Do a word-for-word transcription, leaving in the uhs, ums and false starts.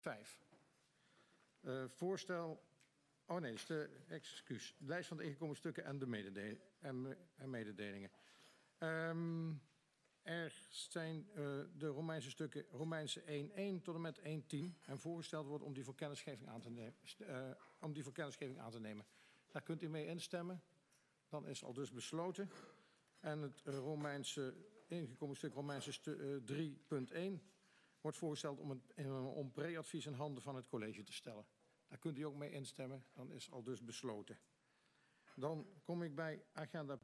Vijf. Uh, voorstel... Oh nee, is de, excuus. De lijst van de ingekomen stukken en de mededeel, en, en mededelingen. Um, er zijn uh, de Romeinse stukken Romeinse één één tot en met één tien. En voorgesteld wordt om die voor kennisgeving aan te nemen. Uh, om die voor kennisgeving aan te nemen. Daar kunt u mee instemmen. Dan is al dus besloten. En het uh, Romeinse ingekomen stuk Romeinse stu, uh, drie punt één wordt voorgesteld om, het, uh, om pre-advies in handen van het college te stellen. Daar kunt u ook mee instemmen. Dan is al dus besloten. Dan kom ik bij agenda